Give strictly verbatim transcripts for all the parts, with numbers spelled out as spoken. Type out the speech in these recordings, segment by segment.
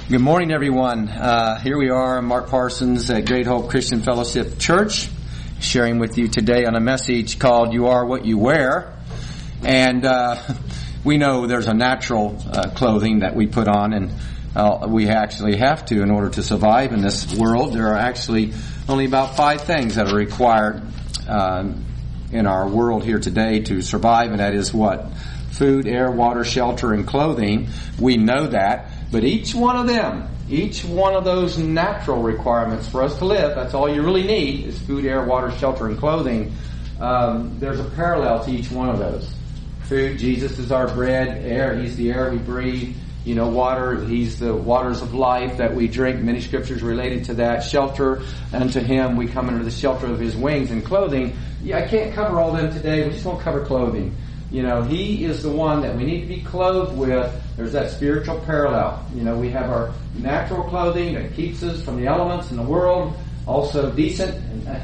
Good morning, everyone. Uh, here we are, Mark Parsons at Great Hope Christian Fellowship Church, sharing with you today on a message called "You Are What You Wear." And uh, we know there's a natural uh, clothing that we put on, and uh, we actually have to in order to survive in this world. There are actually only about five things that are required uh, in our world here today to survive, and that is what? Food, air, water, shelter, and clothing. We know that. But each one of them, each one of those natural requirements for us to live, that's all you really need, is food, air, water, shelter, and clothing. Um, there's a parallel to each one of those. Food, Jesus is our bread. Air, He's the air we breathe. You know, water, He's the waters of life that we drink. Many scriptures related to that. Shelter, unto Him we come under the shelter of His wings. And clothing, yeah, I can't cover all them today. We just won't cover clothing. You know, He is the one that we need to be clothed with. There's that spiritual parallel. You know, we have our natural clothing that keeps us from the elements in the world, also decent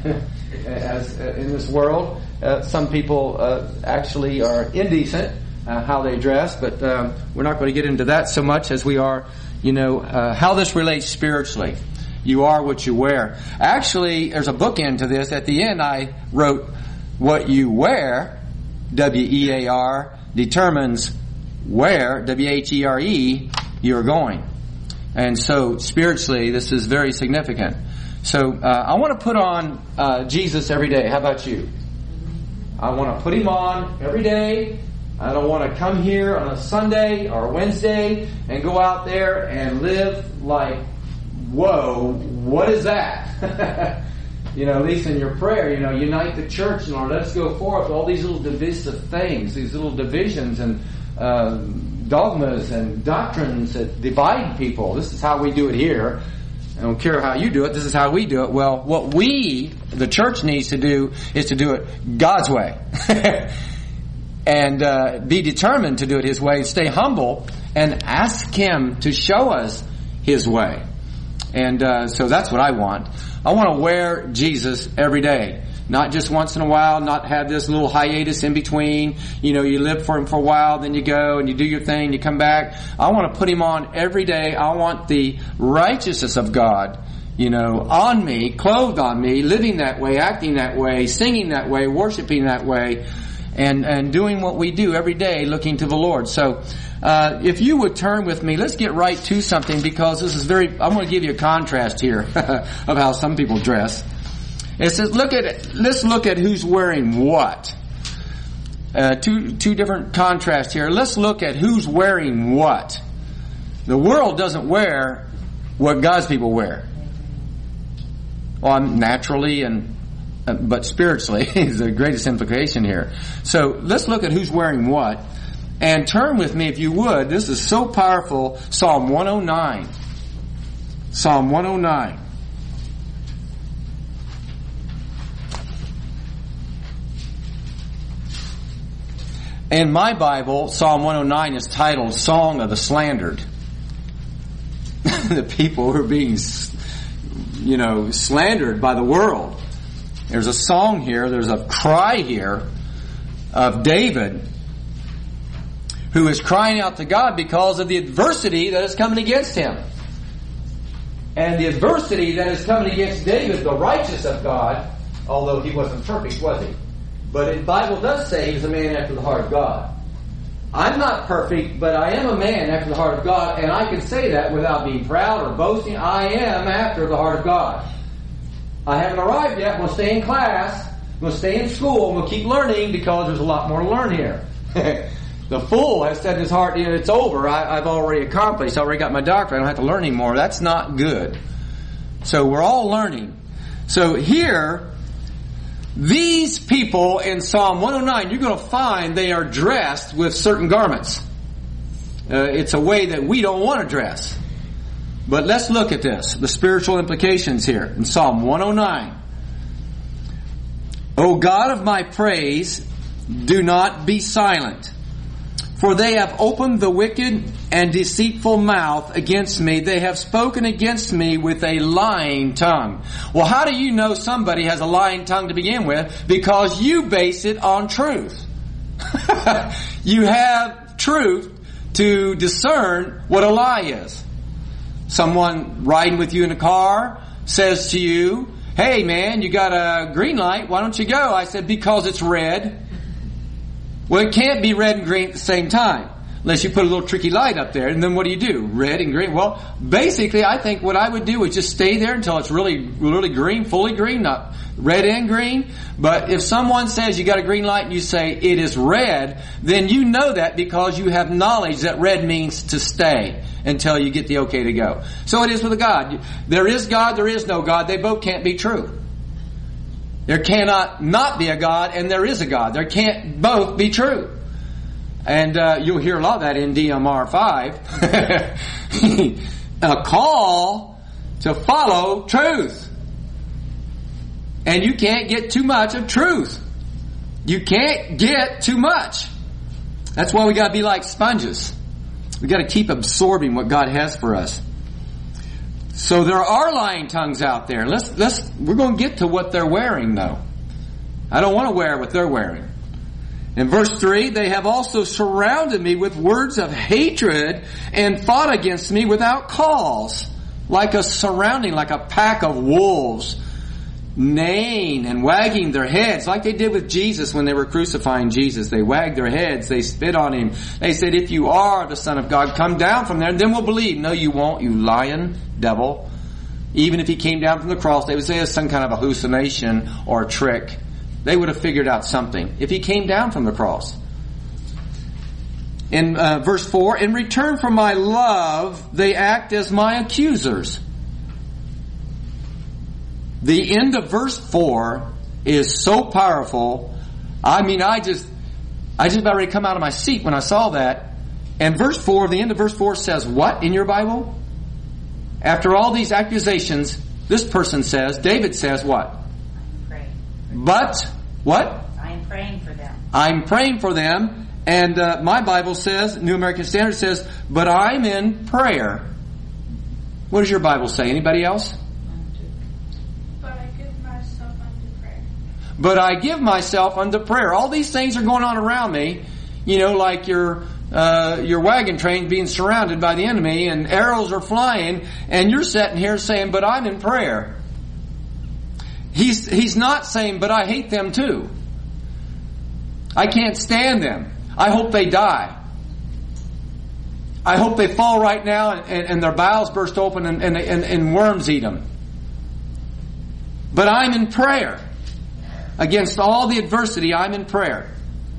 as uh, in this world. Uh, some people uh, actually are indecent uh, how they dress, but um, we're not going to get into that so much as we are, you know, uh, how this relates spiritually. You are what you wear. Actually, there's a bookend to this. At the end, I wrote, what you wear, W E A R, determines where, W H E R E, you're going. And so, spiritually, this is very significant. So, uh, I want to put on uh, Jesus every day. How about you? I want to put Him on every day. I don't want to come here on a Sunday or a Wednesday and go out there and live like, whoa, what is that? You know, at least in your prayer, you know, unite the church, and Lord, let's go forth. All these little divisive things, these little divisions and uh, dogmas and doctrines that divide people. This is how we do it here. I don't care how you do it. This is how we do it. Well, what we, the church, needs to do is to do it God's way. And uh, be determined to do it His way, and stay humble and ask Him to show us His way. And uh, so that's what I want. I want to wear Jesus every day. Not just once in a while, not have this little hiatus in between. You know, you live for Him for a while, then you go and you do your thing, you come back. I want to put Him on every day. I want the righteousness of God, you know, on me, clothed on me, living that way, acting that way, singing that way, worshiping that way, and, and doing what we do every day, looking to the Lord. So, Uh, if you would turn with me, let's get right to something, because this is very, I'm going to give you a contrast here of how some people dress. It says, look at it, let's look at who's wearing what. Uh, two, two different contrasts here. Let's look at who's wearing what. The world doesn't wear what God's people wear. Well, I'm naturally and, uh, but spiritually is the greatest implication here. So let's look at who's wearing what. And turn with me, if you would. This is so powerful. Psalm one oh nine. Psalm one oh nine. In my Bible, Psalm one oh nine is titled Song of the Slandered. The people who are being, you know, slandered by the world. There's a song here, there's a cry here of David, who is crying out to God because of the adversity that is coming against him. And the adversity that is coming against David, the righteous of God, although he wasn't perfect, was he? But the Bible does say he was a man after the heart of God. I'm not perfect, but I am a man after the heart of God, and I can say that without being proud or boasting. I am after the heart of God. I haven't arrived yet. I'm going to stay in class. I'm going to stay in school. I'm going to keep learning, because there's a lot more to learn here. The fool has said in his heart, you know, it's over. I, I've already accomplished. I already got my doctorate. I don't have to learn anymore. That's not good. So we're all learning. So here, these people in Psalm one oh nine, you're going to find they are dressed with certain garments. Uh, it's a way that we don't want to dress. But let's look at this, the spiritual implications here in Psalm one oh nine. O God of my praise, do not be silent. For they have opened the wicked and deceitful mouth against me. They have spoken against me with a lying tongue. Well, how do you know somebody has a lying tongue to begin with? Because you base it on truth. You have truth to discern what a lie is. someone riding with you in a car says to you, hey man, you got a green light, why don't you go? I said, because it's red. Well, it can't be red and green at the same time, unless you put a little tricky light up there. And then what do you do? Red and green. Well, basically, I think what I would do is just stay there until it's really, really green, fully green, not red and green. But if someone says you got a green light and you say it is red, then you know that because you have knowledge that red means to stay until you get the okay to go. So it is with a God. There is God, there is no God. They both can't be true. There cannot not be a God, and there is a God. There can't both be true. And uh, you'll hear a lot of that in D M R five. A call to follow truth. And you can't get too much of truth. You can't get too much. That's why we got to be like sponges. We got to keep absorbing what God has for us. So there are lying tongues out there. Let's let's we're going to get to what they're wearing, though. I don't want to wear what they're wearing. In verse three, they have also surrounded me with words of hatred and fought against me without cause, like a surrounding, like a pack of wolves, neighing and wagging their heads, like they did with Jesus when they were crucifying Jesus. They wagged their heads, they spit on him. They said, if you are the Son of God, come down from there, and then we'll believe. No, you won't, you lying devil. Even if he came down from the cross, they would say it's some kind of a hallucination or a trick. They would have figured out something if he came down from the cross. In uh, verse four, in return for my love, they act as my accusers. The end of verse four is so powerful. I mean, I just, I just about ready to come out of my seat when I saw that. And verse four, the end of verse four says what in your Bible? After all these accusations, this person says, David says what? But, what? I'm praying for them. I'm praying for them. And uh, my Bible says, New American Standard says, but I'm in prayer. What does your Bible say? Anybody else? But I give myself unto prayer. But I give myself unto prayer. All these things are going on around me. You know, like your uh, your wagon train being surrounded by the enemy and arrows are flying. And you're sitting here saying, but I'm in prayer. He's, he's not saying, but I hate them too. I can't stand them. I hope they die. I hope they fall right now and, and, and their bowels burst open and, and, and, and worms eat them. But I'm in prayer. Against all the adversity, I'm in prayer.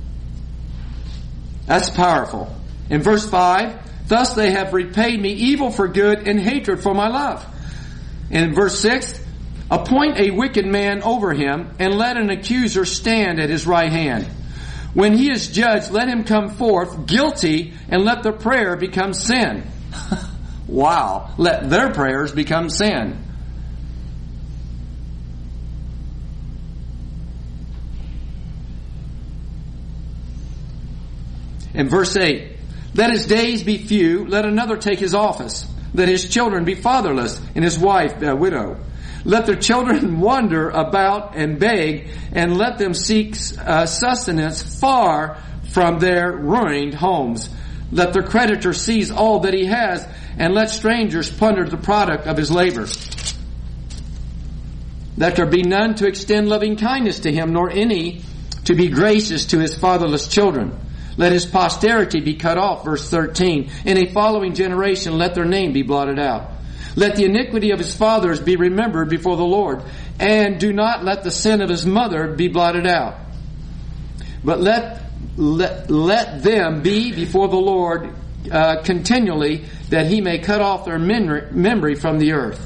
That's powerful. In verse five, thus they have repaid me evil for good and hatred for my love. In verse six, appoint a wicked man over him, and let an accuser stand at his right hand. When he is judged, let him come forth guilty, and let the prayer become sin. Wow. Let their prayers become sin. In verse eight, let his days be few, let another take his office. Let his children be fatherless, and his wife a widow. Let their children wander about and beg, and let them seek uh, sustenance far from their ruined homes. Let their creditor seize all that he has, and let strangers plunder the product of his labor. Let there be none to extend loving kindness to him, nor any to be gracious to his fatherless children. Let his posterity be cut off, verse thirteen. In a following generation, let their name be blotted out. Let the iniquity of his fathers be remembered before the Lord, and do not let the sin of his mother be blotted out. But let let, let them be before the Lord uh, continually, that he may cut off their memory from the earth.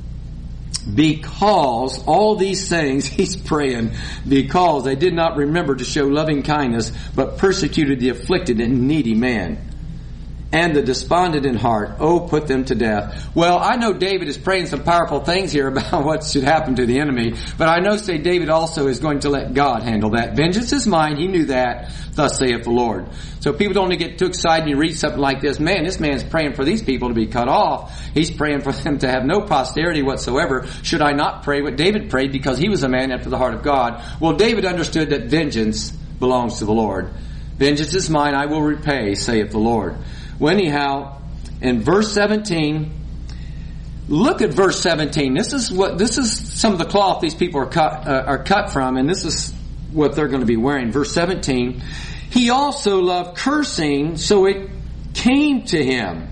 Because all these things, he's praying, because they did not remember to show loving kindness, but persecuted the afflicted and needy man. And the despondent in heart, oh, put them to death. Well, I know David is praying some powerful things here about what should happen to the enemy, but I know, say, David also is going to let God handle that. Vengeance is mine, he knew that, thus saith the Lord. So people don't get too excited when you read something like this. Man, this man's praying for these people to be cut off. He's praying for them to have no posterity whatsoever. Should I not pray what David prayed, because he was a man after the heart of God? Well, David understood that vengeance belongs to the Lord. Vengeance is mine, I will repay, saith the Lord. Well, anyhow, in verse seventeen, look at verse seventeen. This is what this is some of the cloth these people are cut uh, are cut from, and this is what they're going to be wearing. Verse seventeen. He also loved cursing, so it came to him.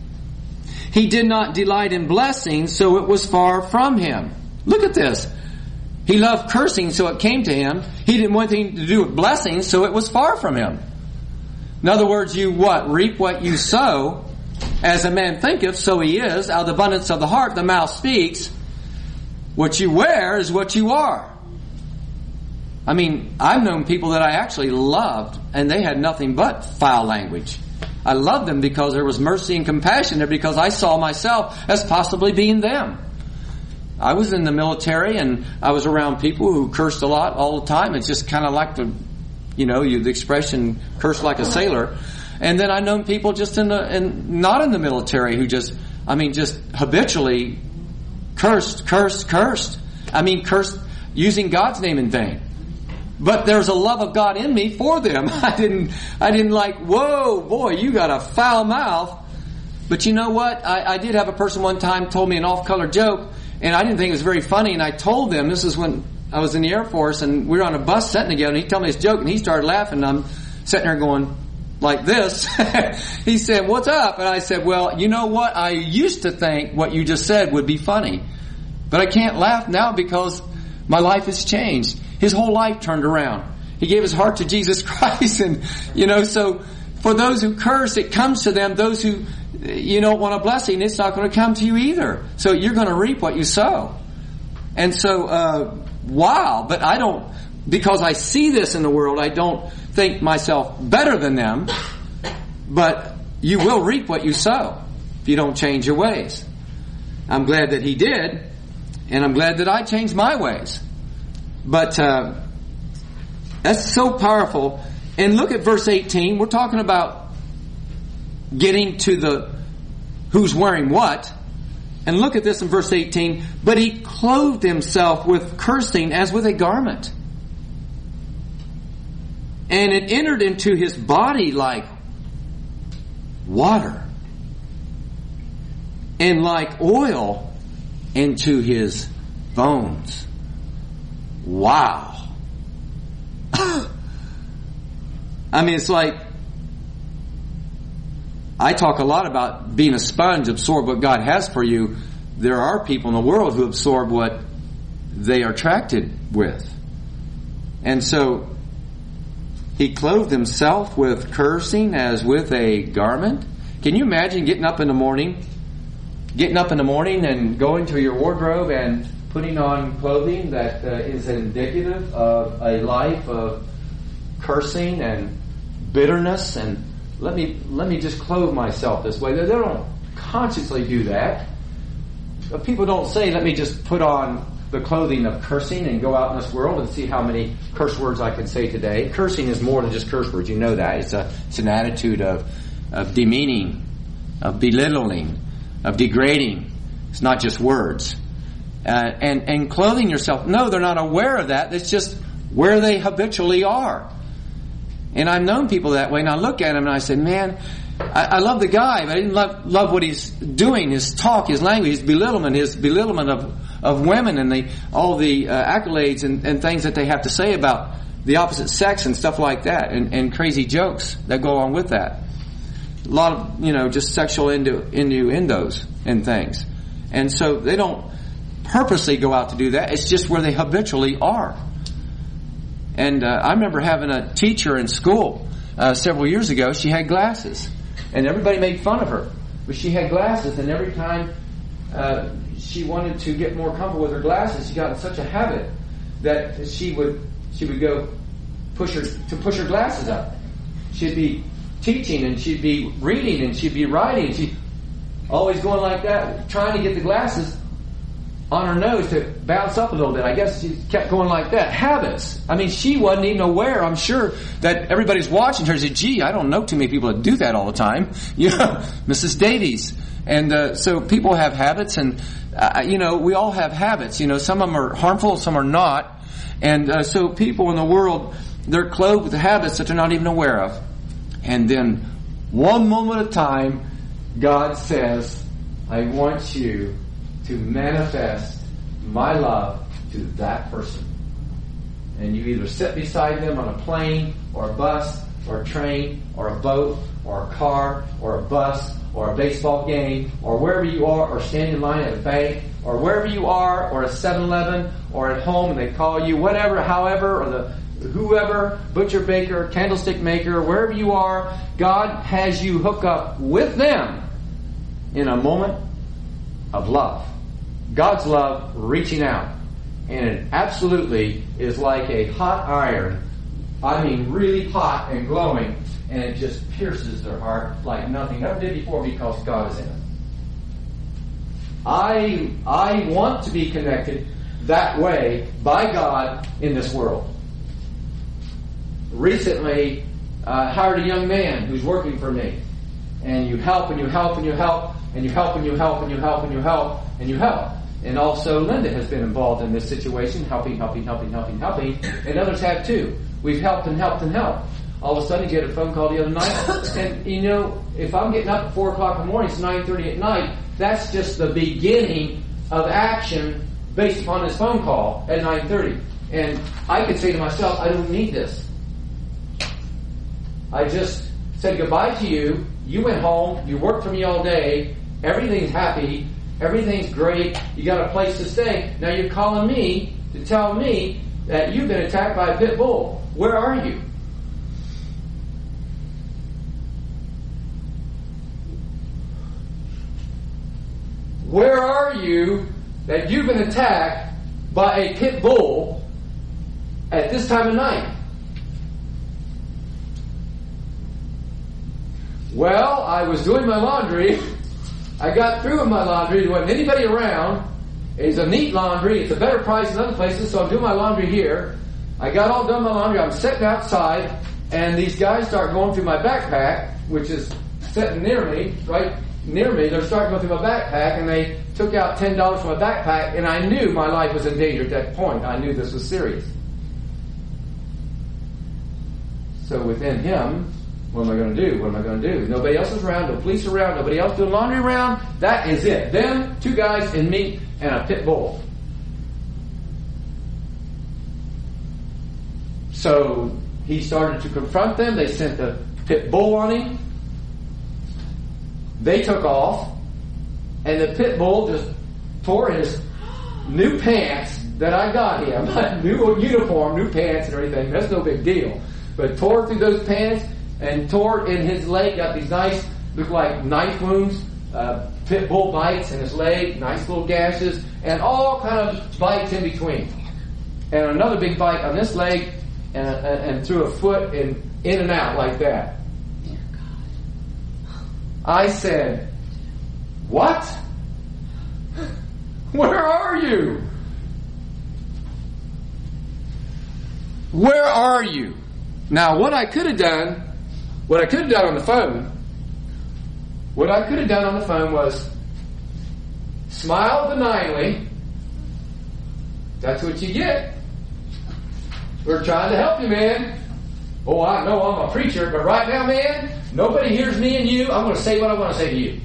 He did not delight in blessing, so it was far from him. Look at this. He loved cursing, so it came to him. He didn't want anything to do with blessing, so it was far from him. In other words, you what? Reap what you sow. As a man thinketh, so he is. Out of the abundance of the heart, the mouth speaks. What you wear is what you are. I mean, I've known people that I actually loved, and they had nothing but foul language. I loved them because there was mercy and compassion there, because I saw myself as possibly being them. I was in the military, and I was around people who cursed a lot all the time. It's just kind of like the, you know, you, the expression "curse like a sailor." And then I known people just in the, in, not in the military who just, I mean, just habitually cursed, cursed, cursed. I mean, cursed using God's name in vain. But there's a love of God in me for them. I didn't, I didn't like, whoa, boy, you got a foul mouth. But you know what? I, I did have a person one time told me an off-color joke, and I didn't think it was very funny, and I told them, this is when I was in the Air Force, and we were on a bus sitting together, and he told me this joke, and he started laughing, and I'm sitting there going like this. He said, what's up? And I said, well, you know what? I used to think what you just said would be funny, but I can't laugh now because my life has changed. His whole life turned around. He gave his heart to Jesus Christ, and, you know, so for those who curse, it comes to them. Those who, you don't want a blessing, it's not going to come to you either. So you're going to reap what you sow. And so, uh, wow, but I don't, because I see this in the world, I don't think myself better than them, but you will reap what you sow if you don't change your ways. I'm glad that he did, and I'm glad that I changed my ways. But uh, that's so powerful. And look at verse eighteen. We're talking about getting to the who's wearing what. And look at this in verse eighteen. But he clothed himself with cursing as with a garment. And it entered into his body like water. And like oil into his bones. Wow. I mean, it's like, I talk a lot about being a sponge, absorb what God has for you. There are people in the world who absorb what they are attracted with. And so, he clothed himself with cursing as with a garment. Can you imagine getting up in the morning, getting up in the morning and going to your wardrobe and putting on clothing that uh, is indicative of a life of cursing and bitterness, and let me let me just clothe myself this way. They don't consciously do that. But people don't say, let me just put on the clothing of cursing and go out in this world and see how many curse words I can say today. Cursing is more than just curse words. You know that. It's a it's an attitude of, of demeaning, of belittling, of degrading. It's not just words. Uh, and, and clothing yourself. No, they're not aware of that. It's just where they habitually are. And I've known people that way, and I look at them and I say, man, I, I love the guy, but I didn't love, love what he's doing, his talk, his language, his belittlement, his belittlement of, of women, and the, all the uh, accolades and, and things that they have to say about the opposite sex and stuff like that, and, and crazy jokes that go along with that. A lot of, you know, just sexual innu- innuendos and things. And so they don't purposely go out to do that. It's just where they habitually are. And uh, I remember having a teacher in school uh, several years ago. She had glasses, and everybody made fun of her. But she had glasses, and every time uh, she wanted to get more comfortable with her glasses, she got in such a habit that she would she would go push her to push her glasses up. She'd be teaching, and she'd be reading, and she'd be writing. She always going like that, trying to get the glasses on her nose to bounce up a little bit. I guess she kept going like that. Habits. I mean, she wasn't even aware, I'm sure, that everybody's watching her and said, gee, I don't know too many people that do that all the time. You know, Missus Davies. And uh, so people have habits, and, uh, you know, we all have habits. You know, some of them are harmful, some are not. And uh, so people in the world, they're clothed with habits that they're not even aware of. And then, one moment at a time, God says, I want you to manifest my love to that person. And you either sit beside them on a plane or a bus or a train or a boat or a car or a bus or a baseball game or wherever you are, or stand in line at a bank or wherever you are, or a seven eleven or at home and they call you, whatever, however, or the whoever, butcher, baker, candlestick maker, wherever you are, God has you hook up with them in a moment of love. God's love reaching out. And it absolutely is like a hot iron. I mean really hot and glowing. And it just pierces their heart like nothing ever did before, because God is in it. I, I want to be connected that way by God in this world. Recently, I uh, hired a young man who's working for me. And you help and you help and you help and you help and you help and you help and you help and you help. And also Linda has been involved in this situation, helping, helping, helping, helping, helping. And others have too. We've helped and helped and helped. All of a sudden you get a phone call the other night. And you know, if I'm getting up at four o'clock in the morning, it's nine thirty at night, that's just the beginning of action based upon this phone call at nine thirty. And I could say to myself, I don't need this. I just said goodbye to you. You went home. You worked for me all day. Everything's happy. Everything's great. You got a place to stay. Now you're calling me to tell me that you've been attacked by a pit bull. Where are you? Where are you that you've been attacked by a pit bull at this time of night? Well, I was doing my laundry. I got through with my laundry. There wasn't anybody around. It's a neat laundry. It's a better price than other places, so I'm doing my laundry here. I got all done my laundry. I'm sitting outside, and these guys start going through my backpack, which is sitting near me, right near me. They're starting to go through my backpack, and they took out ten dollars from my backpack, and I knew my life was in danger at that point. I knew this was serious. So within him, what am I going to do? What am I going to do? Nobody else is around. No police around. Nobody else doing laundry around. That is it. Them, two guys, and me, and a pit bull. So he started to confront them. They sent the pit bull on him. They took off. And the pit bull just tore his new pants that I got him. New uniform, new pants and everything. That's no big deal. But tore through those pants. And tore in his leg, got these nice, look like knife wounds, uh, pit bull bites in his leg, nice little gashes, and all kind of bites in between. And another big bite on this leg, and, and, and through a foot, and in and out like that. I said, what? Where are you? Where are you? Now, what I could have done What I could have done on the phone, what I could have done on the phone was smile benignly. That's what you get. We're trying to help you, man. Oh, I know I'm a preacher, but right now, man, nobody hears me and you. I'm going to say what I want to say to you.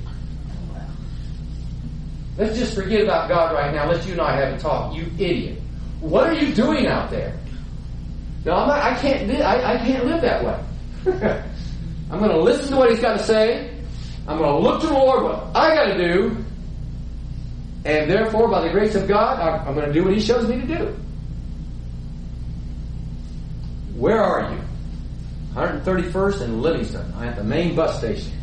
Let's just forget about God right now. Let's you and I have a talk. You idiot. What are you doing out there? No, I'm not, I can't. I, I can't live that way. I'm going to listen to what he's got to say. I'm going to look to the Lord what I got to do. And therefore, by the grace of God, I'm, I'm going to do what he shows me to do. Where are you? one thirty-first and Livingston. I'm at the main bus station.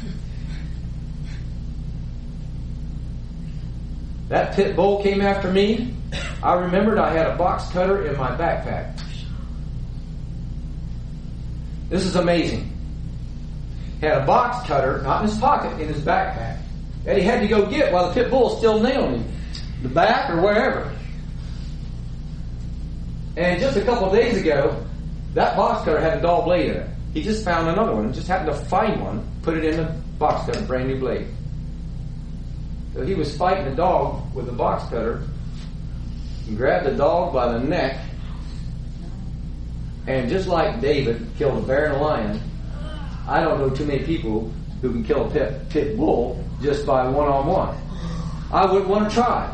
That pit bull came after me. I remembered I had a box cutter in my backpack. This is amazing. He had a box cutter, not in his pocket, in his backpack, that he had to go get while the pit bull was still nailing him, the back or wherever. And just a couple of days ago, that box cutter had a dull blade in it. He just found another one and just happened to find one, put it in the box cutter, brand new blade. So he was fighting the dog with the box cutter and grabbed the dog by the neck, and just like David killed a bear and a lion, I don't know too many people who can kill a pit, pit bull just by one-on-one. I wouldn't want to try.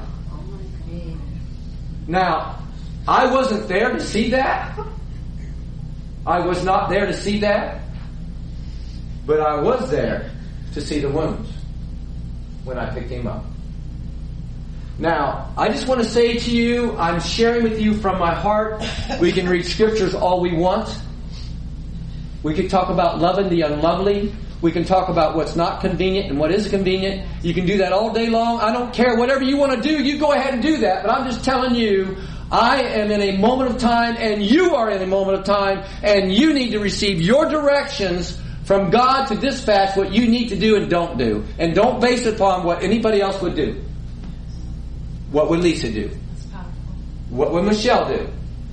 Now, I wasn't there to see that. I was not there to see that. But I was there to see the wounds when I picked him up. Now, I just want to say to you, I'm sharing with you from my heart. We can read scriptures all we want. We can talk about loving the unlovely. We can talk about what's not convenient and what is convenient. You can do that all day long. I don't care. Whatever you want to do, you go ahead and do that. But I'm just telling you, I am in a moment of time and you are in a moment of time and you need to receive your directions from God to dispatch what you need to do and don't do. And don't base it upon what anybody else would do. What would Lisa do? What would Michelle do?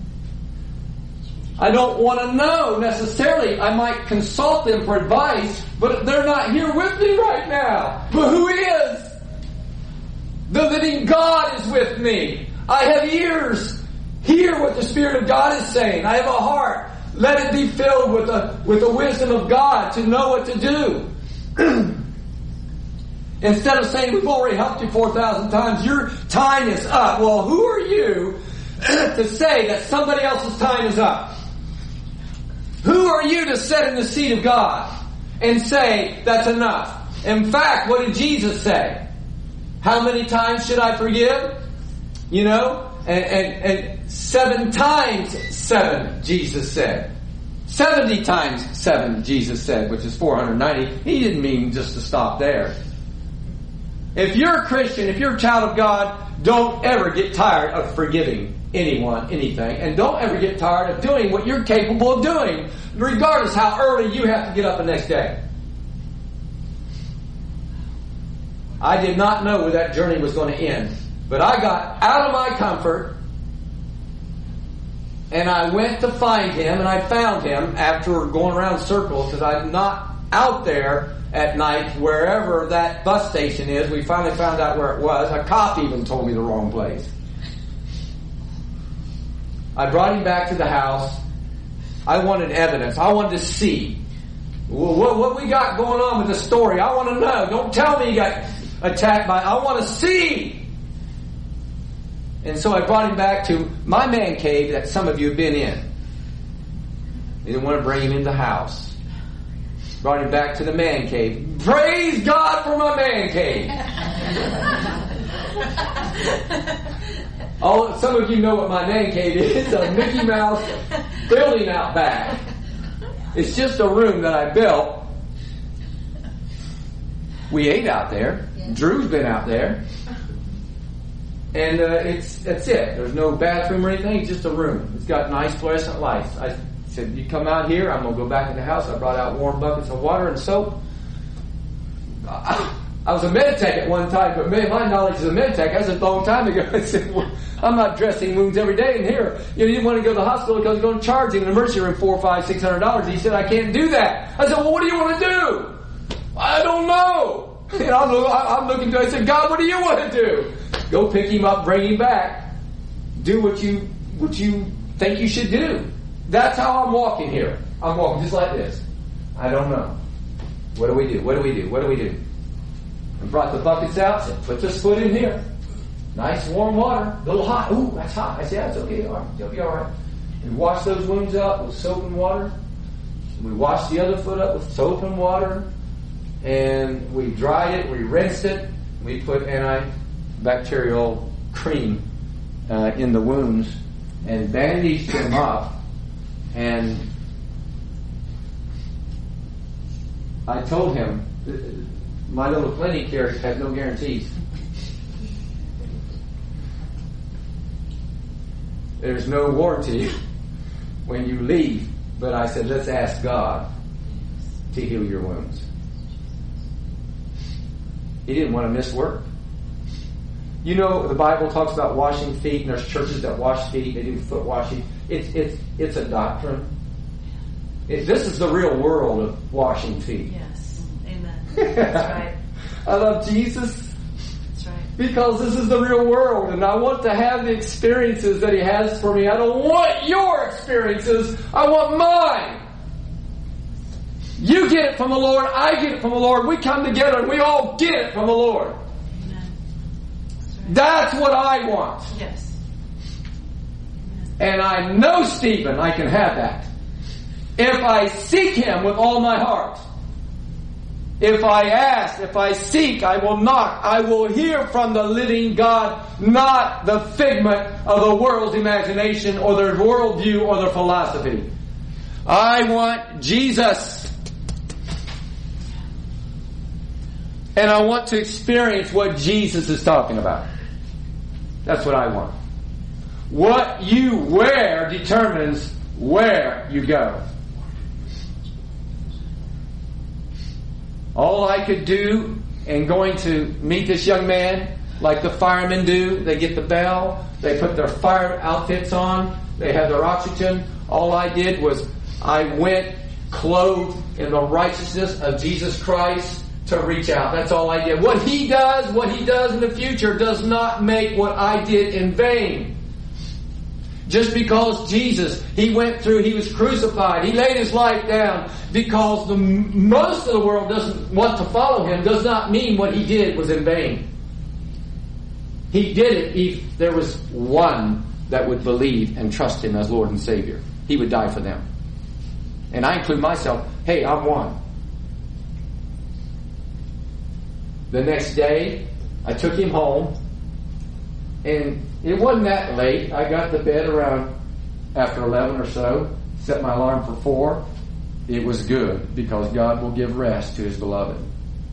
I don't want to know necessarily. I might consult them for advice, but they're not here with me right now. But who is? The living God is with me. I have ears. Hear what the Spirit of God is saying. I have a heart. Let it be filled with the, with the wisdom of God to know what to do. Instead of saying, we've already helped you four thousand times, your time is up. Well, who are you to say that somebody else's time is up? Who are you to sit in the seat of God and say, that's enough? In fact, what did Jesus say? How many times should I forgive? You know? And, and, and seven times seven, Jesus said. Seventy times seven, Jesus said, which is four hundred ninety. He didn't mean just to stop there. If you're a Christian, if you're a child of God, don't ever get tired of forgiving anyone, anything. And don't ever get tired of doing what you're capable of doing, regardless how early you have to get up the next day. I did not know where that journey was going to end. But I got out of my comfort and I went to find him, and I found him after going around circles because I'm not out there at night wherever that bus station is. We finally found out where it was. A cop even told me the wrong place. I brought him back to the house. I wanted evidence. I wanted to see what, what we got going on with the story. I want to know. Don't tell me you got attacked by... I want to see. And so I brought him back to my man cave that some of you have been in. They didn't want to bring him in the house. Brought him back to the man cave. Praise God for my man cave. Oh, some of you know what my man cave is. It's a Mickey Mouse building out back. It's just a room that I built. We ate out there. Drew's been out there. And uh, it's that's it. There's no bathroom or anything. It's just a room. It's got nice fluorescent lights. I said, you come out here, I'm going to go back in the house. I brought out warm buckets of water and soap. I, I was a Meditech at one time, but man, my knowledge as a Meditech, that's a long time ago. I said, well, I'm not dressing wounds every day in here. You know, you didn't want to go to the hospital because you're going to charge in an emergency room four, five, six hundred dollars. He said, I can't do that. I said, well, what do you want to do? I don't know. And I'm, I'm looking to, I said, God, what do you want to do? Go pick him up, bring him back. Do what you what you think you should do. That's how I'm walking here. I'm walking just like this. I don't know. What do we do? What do we do? What do we do? I brought the buckets out, said, put this foot in here. Nice warm water. A little hot. Ooh, that's hot. I said, that's okay. All right. You'll be all right. We washed those wounds out with soap and water. We washed the other foot up with soap and water. And we dried it. We rinsed it. We put antibacterial cream uh, in the wounds and bandaged them up. And I told him, my little clinic here has no guarantees. There's no warranty when you leave. But I said, let's ask God to heal your wounds. He didn't want to miss work. You know, the Bible talks about washing feet, and there's churches that wash feet. They do foot washing. It's it's it's a doctrine. It, this is the real world of washing feet. Yes, amen. That's right. I love Jesus. That's right. Because this is the real world, and I want to have the experiences that He has for me. I don't want your experiences. I want mine. You get it from the Lord. I get it from the Lord. We come together and we all get it from the Lord. Amen. That's what I want. Yes. And I know, Stephen, I can have that. If I seek Him with all my heart. If I ask, if I seek, I will knock. I will hear from the living God, not the figment of the world's imagination or their worldview or their philosophy. I want Jesus. And I want to experience what Jesus is talking about. That's what I want. What you wear determines where you go. All I could do in going to meet this young man, like the firemen do, they get the bell, they put their fire outfits on, they have their oxygen. All I did was I went clothed in the righteousness of Jesus Christ to reach out. That's all I did. What He does, what He does in the future does not make what I did in vain. Just because Jesus, He went through, He was crucified, He laid His life down, because the most of the world doesn't want to follow Him, does not mean what He did was in vain. He did it if there was one that would believe and trust Him as Lord and Savior. He would die for them. And I include myself. Hey, I'm one. The next day, I took him home, and it wasn't that late. I got to bed around after eleven or so, set my alarm for four. It was good, because God will give rest to His beloved.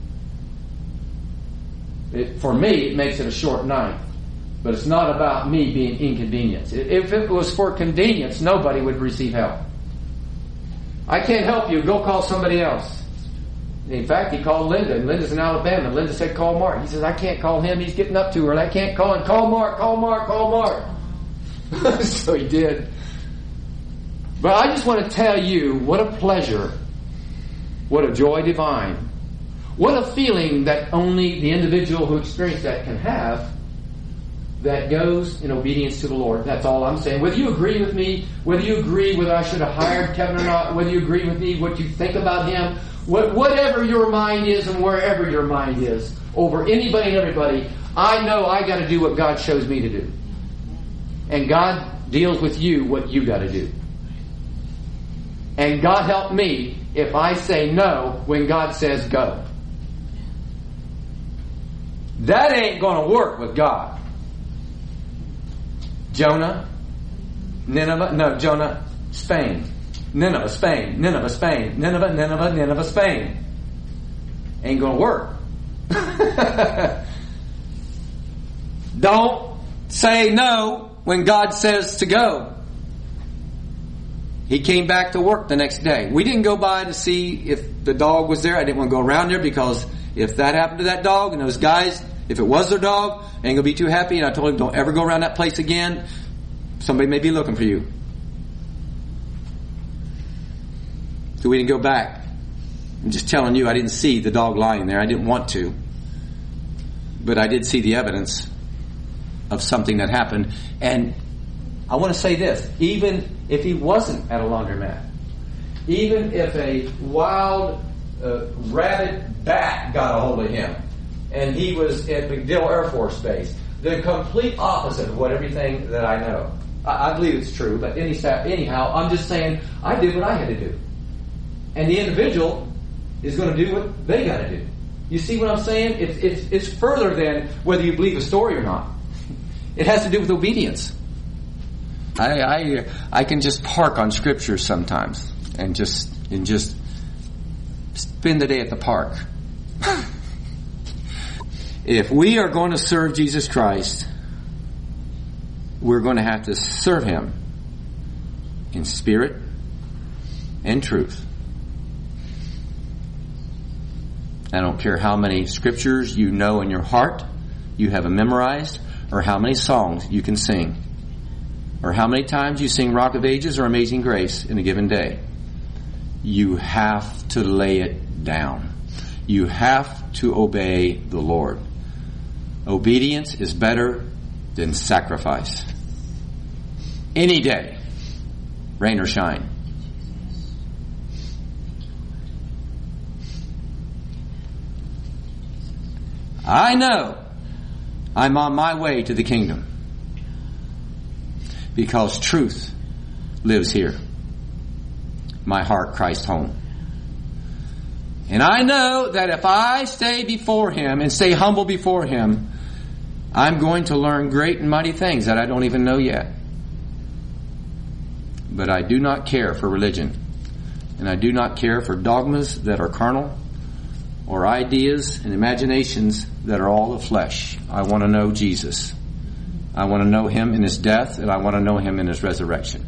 It, for me, it makes it a short night. But it's not about me being inconvenienced. If it was for convenience, nobody would receive help. I can't help you. Go call somebody else. In fact, he called Linda, and Linda's in Alabama. Linda said, call Mark. He says, I can't call him. He's getting up to her. And I can't call him. Call Mark, call Mark, call Mark. So he did. But I just want to tell you what a pleasure, what a joy divine, what a feeling that only the individual who experienced that can have, that goes in obedience to the Lord. That's all I'm saying. Whether you agree with me, whether you agree whether I should have hired Kevin or not, whether you agree with me, what you think about him, what, whatever your mind is and wherever your mind is, over anybody and everybody, I know I got to do what God shows me to do. And God deals with you what you got to do. And God help me if I say no when God says go. That ain't going to work with God. Jonah, Nineveh, no, Jonah, Spain. Nineveh, Spain, Nineveh, Spain, Nineveh, Nineveh, Nineveh, Spain. Ain't going to work. Don't say no when God says to go. He came back to work the next day. We didn't go by to see if the dog was there. I didn't want to go around there, because if that happened to that dog and those guys, if it was their dog, I ain't going to be too happy. And I told him, don't ever go around that place again. Somebody may be looking for you. So we didn't go back. I'm just telling you, I didn't see the dog lying there. I didn't want to. But I did see the evidence of something that happened. And I want to say this. Even if he wasn't at a laundromat, even if a wild, uh, rabid bat got a hold of him, and he was at MacDill Air Force Base, the complete opposite of what everything that I know. I, I believe it's true, but any, anyhow, I'm just saying I did what I had to do. And the individual is going to do what they got to do. You see what I'm saying? It's, it's, it's further than whether you believe a story or not. It has to do with obedience. I, I, I can just park on Scripture sometimes and just, and just spend the day at the park. If we are going to serve Jesus Christ, we're going to have to serve Him in spirit and truth. I don't care how many scriptures you know in your heart, you have them memorized, or how many songs you can sing, or how many times you sing Rock of Ages or Amazing Grace in a given day. You have to lay it down. You have to obey the Lord. Obedience is better than sacrifice. Any day, rain or shine. I know I'm on my way to the kingdom. Because truth lives here. My heart cries home. And I know that if I stay before Him and stay humble before Him, I'm going to learn great and mighty things that I don't even know yet. But I do not care for religion. And I do not care for dogmas that are carnal or ideas and imaginations that are all of flesh. I want to know Jesus. I want to know Him in His death, and I want to know Him in His resurrection.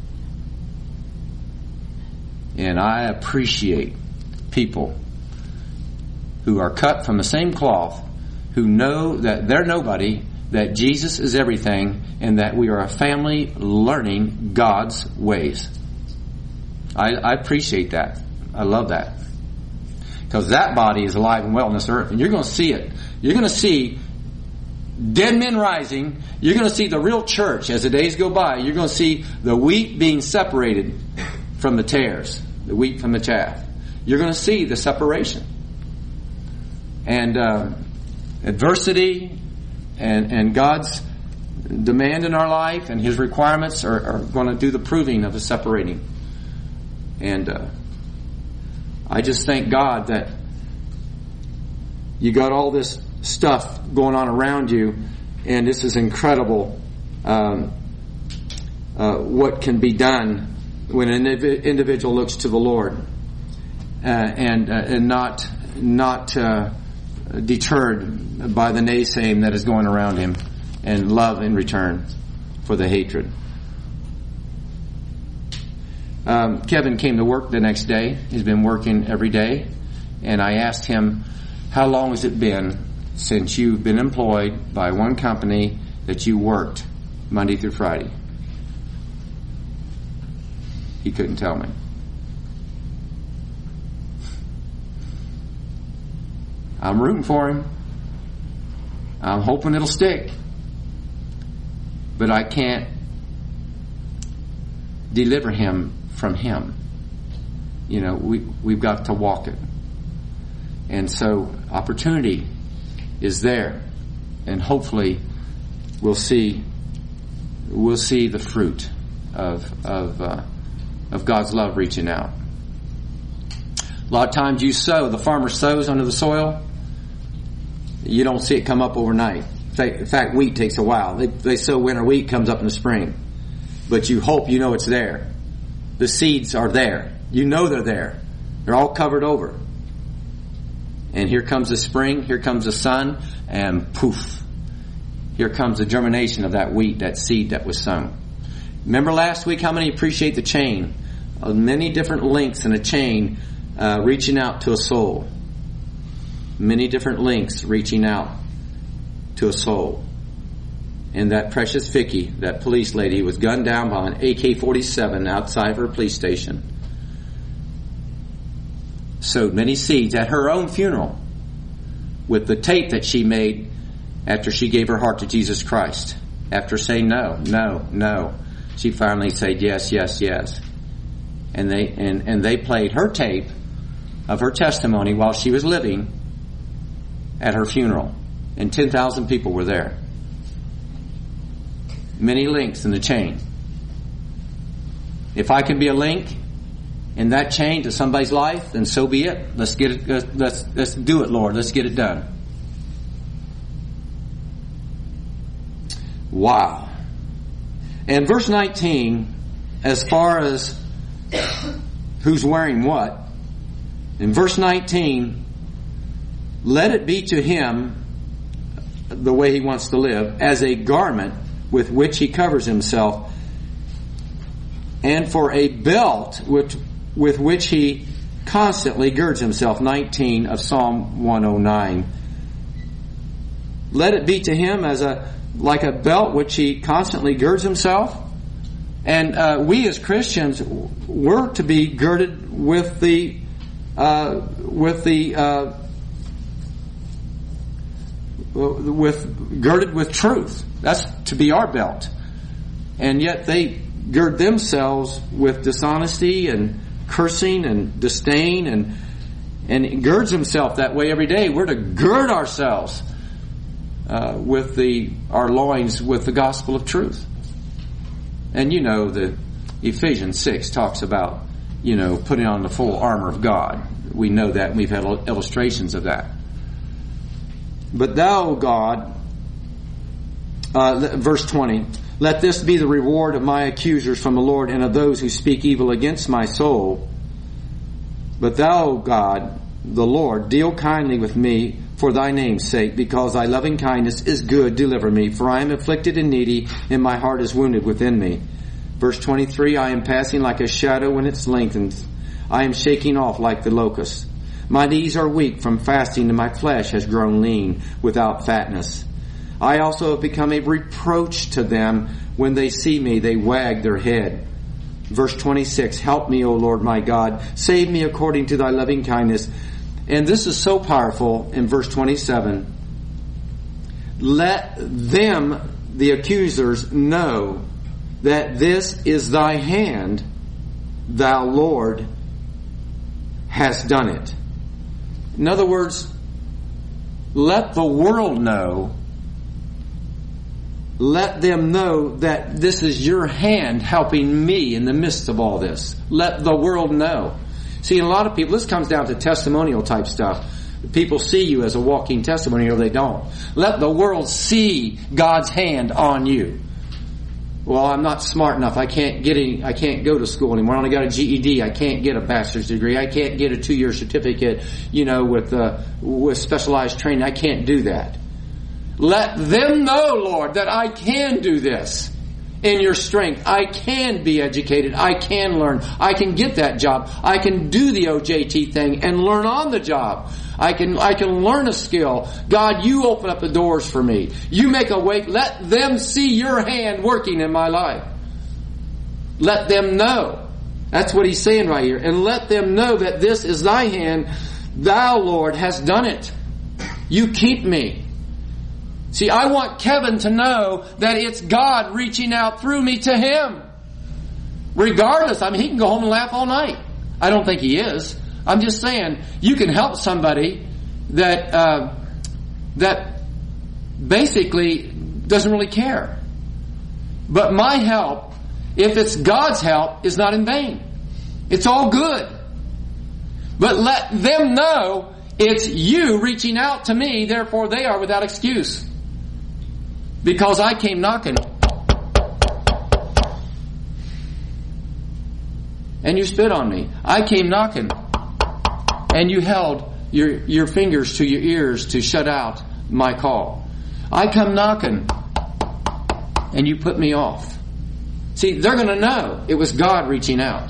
And I appreciate people who are cut from the same cloth, who know that they're nobody, that Jesus is everything, and that we are a family learning God's ways. I, I appreciate that. I love that. Because that body is alive and well on this earth. And you're going to see it. You're going to see dead men rising. You're going to see the real church as the days go by. You're going to see the wheat being separated from the tares. The wheat from the chaff. You're going to see the separation. And uh, adversity and, and God's demand in our life and His requirements are, are going to do the proving of the separating. And uh, I just thank God that you got all this stuff going on around you, and this is incredible um, uh, what can be done when an individual looks to the Lord uh, and uh, and not not uh, deterred by the naysaying that is going around him, and love in return for the hatred. Um, Kevin came to work the next day. He's been working every day. And I asked him, how long has it been since you've been employed by one company that you worked Monday through Friday? He couldn't tell me. I'm rooting for him. I'm hoping it'll stick. But I can't deliver him from him. You know, we, we've got to walk it. And so opportunity is there. And hopefully we'll see we'll see the fruit of of uh, of God's love reaching out. A lot of times you sow, the farmer sows under the soil. You don't see it come up overnight. In fact, wheat takes a while. They, they sow winter wheat, comes up in the spring. But you hope you know it's there. The seeds are there. You know they're there. They're all covered over. And here comes the spring, here comes the sun, and poof. Here comes the germination of that wheat, that seed that was sown. Remember last week how many appreciate the chain? Uh, many different links in a chain uh, reaching out to a soul. Many different links reaching out to a soul. And that precious Vicky, that police lady, was gunned down by an A K forty-seven outside of her police station. Sowed many seeds at her own funeral with the tape that she made after she gave her heart to Jesus Christ. After saying no, no, no, she finally said yes, yes, yes. And they and, and they played her tape of her testimony while she was living at her funeral. And ten thousand people were there. Many links in the chain. If I can be a link in that chain to somebody's life, then so be it. Let's get it. Let's, let's, let's do it, Lord. Let's get it done. Wow. And verse nineteen, as far as who's wearing what, in verse nineteen, let it be to him the way he wants to live, as a garment with which he covers himself, and for a belt with, with which he constantly girds himself. nineteen of Psalm one oh nine. Let it be to him as a like a belt which he constantly girds himself. And uh, we as Christians, we're to be girded with the uh, with the uh, with girded with truth. That's to be our belt. And yet they gird themselves with dishonesty and cursing and disdain, and and girds himself that way every day. We're to gird ourselves uh, with the our loins with the gospel of truth. And you know that Ephesians six talks about, you know, putting on the full armor of God. We know that, and we've had illustrations of that. But thou, God, uh, verse twenty, let this be the reward of my accusers from the Lord and of those who speak evil against my soul. But thou, God, the Lord, deal kindly with me for thy name's sake, because thy loving kindness is good. Deliver me, for I am afflicted and needy, and my heart is wounded within me. Verse twenty-three, I am passing like a shadow when it lengthens. I am shaking off like the locust. My knees are weak from fasting, and my flesh has grown lean without fatness. I also have become a reproach to them. When they see me, they wag their head. Verse twenty-six, help me, O Lord my God. Save me according to thy loving kindness. And this is so powerful in verse twenty-seven. Let them, the accusers, know that this is thy hand, thou Lord, hast done it. In other words, let the world know, let them know that this is your hand helping me in the midst of all this. Let the world know. See, a lot of people, this comes down to testimonial type stuff. People see you as a walking testimony, or they don't. Let the world see God's hand on you. Well, I'm not smart enough. I can't get any, I can't go to school anymore. I only got a G E D. I can't get a bachelor's degree. I can't get a two-year certificate, you know, with uh, with specialized training. I can't do that. Let them know, Lord, that I can do this in your strength. I can be educated. I can learn. I can get that job. I can do the O J T thing and learn on the job. I can I can learn a skill. God, you open up the doors for me. You make a way. Let them see your hand working in my life. Let them know. That's what he's saying right here. And let them know that this is thy hand. Thou, Lord, hast done it. You keep me. See, I want Kevin to know that it's God reaching out through me to him. Regardless, I mean, he can go home and laugh all night. I don't think he is. I'm just saying, you can help somebody that uh, that basically doesn't really care. But my help, if it's God's help, is not in vain. It's all good. But let them know it's you reaching out to me, therefore they are without excuse. Because I came knocking. And you spit on me. I came knocking. And you held your, your fingers to your ears to shut out my call. I come knocking. And you put me off. See, they're going to know it was God reaching out.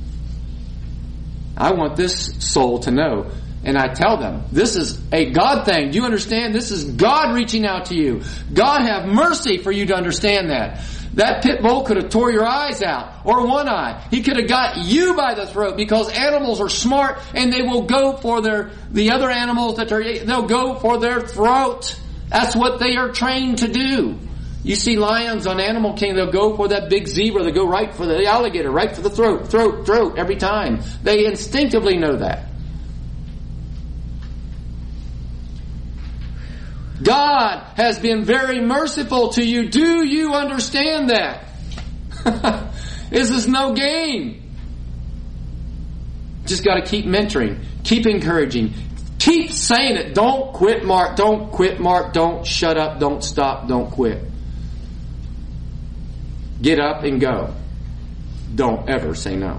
I want this soul to know. And I tell them, this is a God thing. Do you understand? This is God reaching out to you. God have mercy for you to understand that. That pit bull could have tore your eyes out, or one eye. He could have got you by the throat, because animals are smart and they will go for their, the other animals that are, they'll go for their throat. That's what they are trained to do. You see lions on Animal King, they'll go for that big zebra, they'll go right for the alligator, right for the throat, throat, throat every time. They instinctively know that. God has been very merciful to you. Do you understand that? This is no game. Just got to keep mentoring, keep encouraging, keep saying it. Don't quit, Mark. Don't quit, Mark. Don't shut up. Don't stop. Don't quit. Get up and go. Don't ever say no.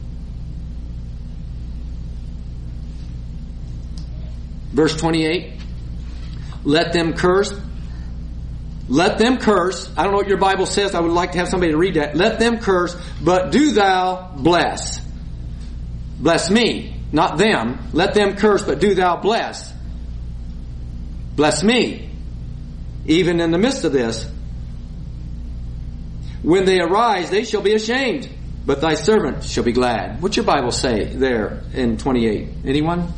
Verse twenty-eight. Let them curse. Let them curse. I don't know what your Bible says. I would like to have somebody to read that. Let them curse, but do thou bless. Bless me, not them. Let them curse, but do thou bless. Bless me. Even in the midst of this. When they arise, they shall be ashamed, but thy servant shall be glad. What's your Bible say there in twenty-eight? Anyone?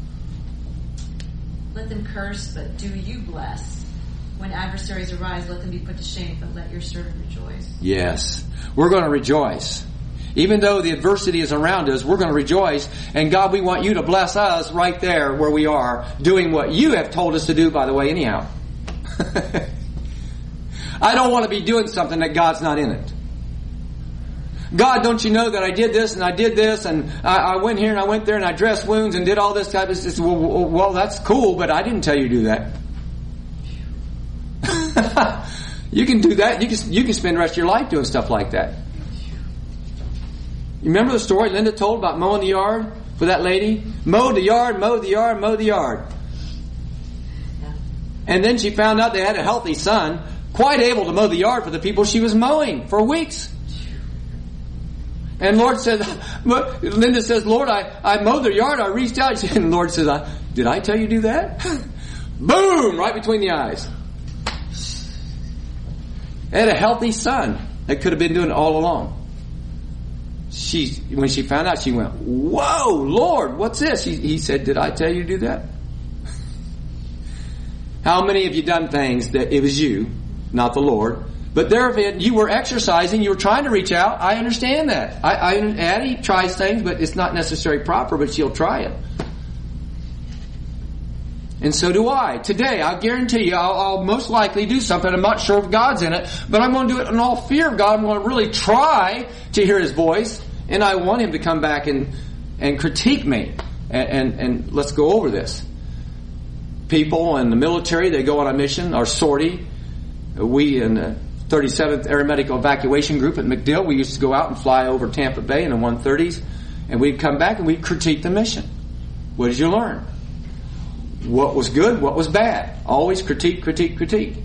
Let them curse, but do you bless. When adversaries arise, let them be put to shame, but let your servant rejoice. Yes. We're going to rejoice. Even though the adversity is around us, we're going to rejoice. And God, we want you to bless us right there where we are, doing what you have told us to do, by the way, anyhow. I don't want to be doing something that God's not in it. God, don't you know that I did this and I did this and I, I went here and I went there and I dressed wounds and did all this type of stuff. Well, well, that's cool, but I didn't tell you to do that. You can do that. You can, you can spend the rest of your life doing stuff like that. You remember the story Linda told about mowing the yard for that lady? Mowed the yard, mowed the yard, mowed the yard. And then she found out they had a healthy son, quite able to mow the yard for the people she was mowing for weeks. And Lord said, Linda says, Lord, I, I mowed their yard, I reached out. And the Lord says, I, did I tell you to do that? Boom! Right between the eyes. They had a healthy son that could have been doing it all along. She, when she found out, she went, whoa, Lord, what's this? He, he said, did I tell you to do that? How many have you done things that it was you, not the Lord? But there, you were exercising, you were trying to reach out. I understand that. I, I, Addie tries things, but it's not necessarily proper, but she'll try it. And so do I. Today, I guarantee you, I'll, I'll most likely do something. I'm not sure if God's in it, but I'm going to do it in all fear of God. I'm going to really try to hear His voice, and I want Him to come back and, and critique me. And, and, and let's go over this. People in the military, they go on a mission, our sortie. We in the thirty-seventh Aeromedical Evacuation Group at MacDill, we used to go out and fly over Tampa Bay in the one thirties, and we'd come back and we'd critique the mission. What did you learn? What was good? What was bad? Always critique, critique, critique.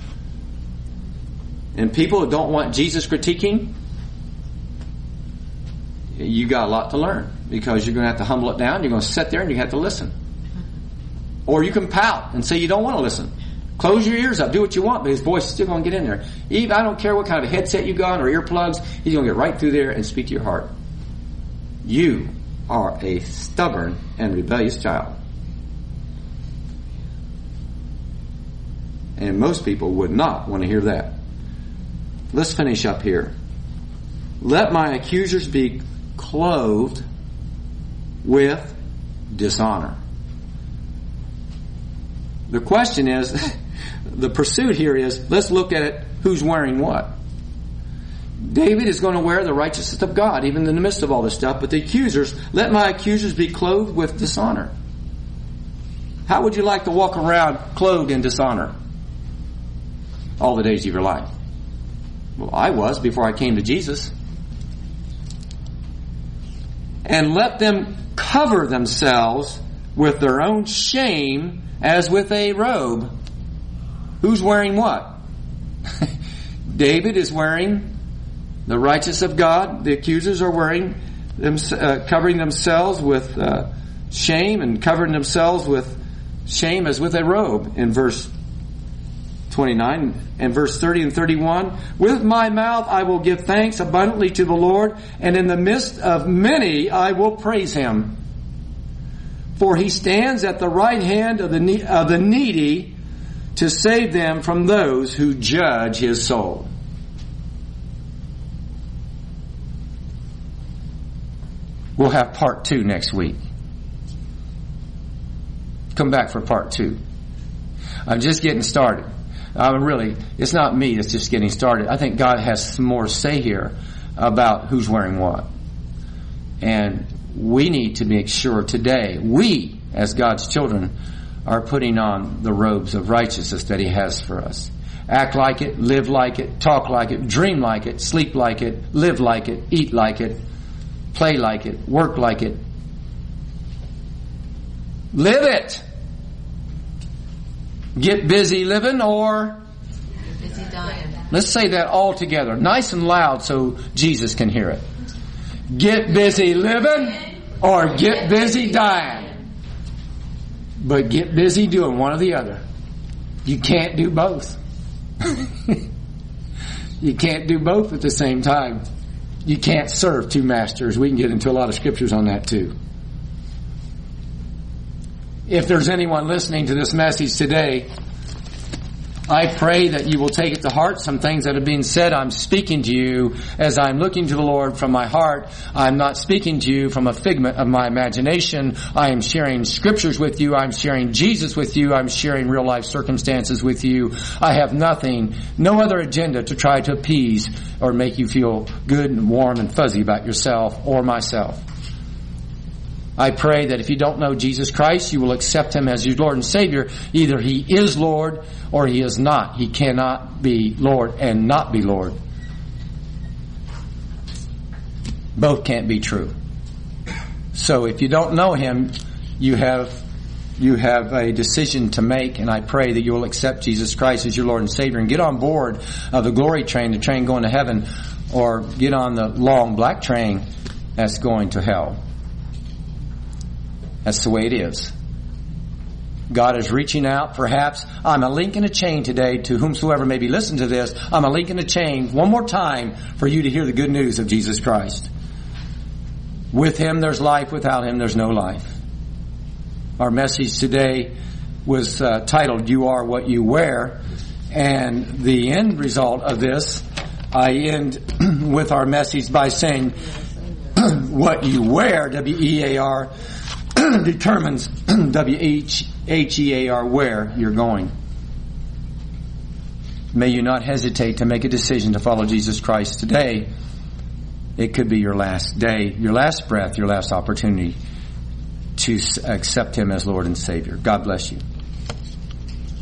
And people who don't want Jesus critiquing, you got a lot to learn, because you're going to have to humble it down. You're going to sit there and you have to listen. Or you can pout and say you don't want to listen. Close your ears up. Do what you want, but His voice is still going to get in there. Even, I don't care what kind of a headset you got or earplugs. He's going to get right through there and speak to your heart. You are a stubborn and rebellious child. And most people would not want to hear that. Let's finish up here. Let my accusers be clothed with dishonor. The question is, the pursuit here is, let's look at it, who's wearing what. David is going to wear the righteousness of God, even in the midst of all this stuff, but the accusers, let my accusers be clothed with dishonor. How would you like to walk around clothed in dishonor all the days of your life? Well, I was before I came to Jesus. And let them cover themselves with their own shame as with a robe. Who's wearing what? David is wearing the righteousness of God. The accusers are wearing them, uh, covering themselves with uh, shame, and covering themselves with shame as with a robe in verse twenty-nine and verse thirty and thirty-one. With my mouth I will give thanks abundantly to the Lord, and in the midst of many I will praise Him. For He stands at the right hand of the of the needy to save them from those who judge his soul. We'll have part two next week. Come back for part two. I'm just getting started. I'm really, it's not me that's just getting started. I think God has some more to say here about who's wearing what. And we need to make sure today, we, as God's children, are putting on the robes of righteousness that He has for us. Act like it, live like it, talk like it, dream like it, sleep like it, live like it, eat like it, play like it, work like it. Live it! Get busy living or busy dying. Let's say that all together, nice and loud so Jesus can hear it. Get busy living or get busy dying. But get busy doing one or the other. You can't do both. You can't do both at the same time. You can't serve two masters. We can get into a lot of scriptures on that too. If there's anyone listening to this message today I pray that you will take it to heart. Some things that are being said, I'm speaking to you as I'm looking to the Lord from my heart. I'm not speaking to you from a figment of my imagination. I am sharing scriptures with you. I'm sharing Jesus with you. I'm sharing real life circumstances with you. I have nothing, no other agenda to try to appease or make you feel good and warm and fuzzy about yourself or myself. I pray that if you don't know Jesus Christ, you will accept Him as your Lord and Savior. Either He is Lord or He is not. He cannot be Lord and not be Lord. Both can't be true. So if you don't know Him, you have you have a decision to make, and I pray that you will accept Jesus Christ as your Lord and Savior and get on board of the glory train, the train going to heaven, or get on the long black train that's going to hell. That's the way it is. God is reaching out. Perhaps I'm a link in a chain today to whomsoever may be listening to this. I'm a link in a chain one more time for you to hear the good news of Jesus Christ. With Him there's life. Without Him there's no life. Our message today was uh, titled, You Are What You Wear. And the end result of this, I end with our message by saying, what you wear, W E A R, determines W H E A R where you're going. May you not hesitate to make a decision to follow Jesus Christ today. It could be your last day, your last breath, your last opportunity to accept Him as Lord and Savior. God bless you.